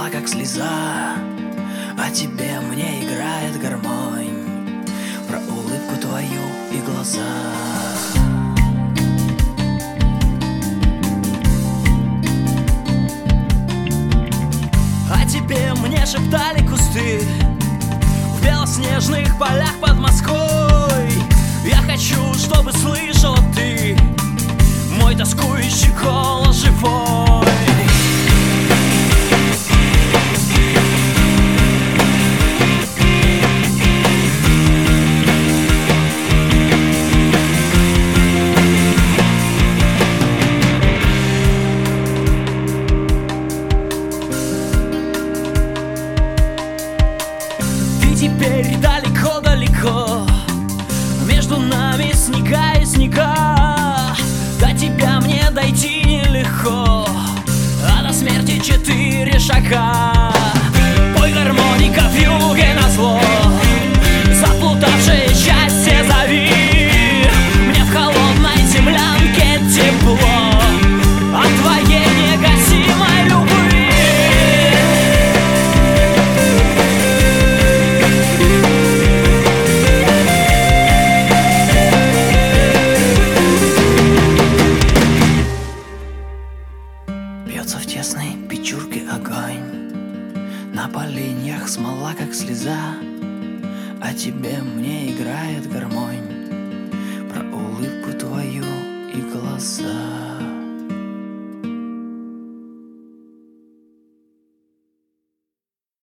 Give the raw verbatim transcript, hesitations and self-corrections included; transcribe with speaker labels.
Speaker 1: смола, как слеза, а тебе мне играет гармонь про улыбку твою и глаза. А тебе мне шептали кусты в белоснежных полях под Москвой. Я хочу, чтобы слышала ты мой тоскующий голос живой. Ты теперь далеко-далеко, между нами снега и снега. До тебя мне дойти нелегко, а до смерти четыре шага. Пой гармоника в юге назло, заплутавшее счастье зови. Мне в холодной землянке тепло от твоей негасимой любви. Бьется в тесной печурке огонь, на поленьях смола, как слеза, а тебе мне играет гармонь про улыбку твою и глаза.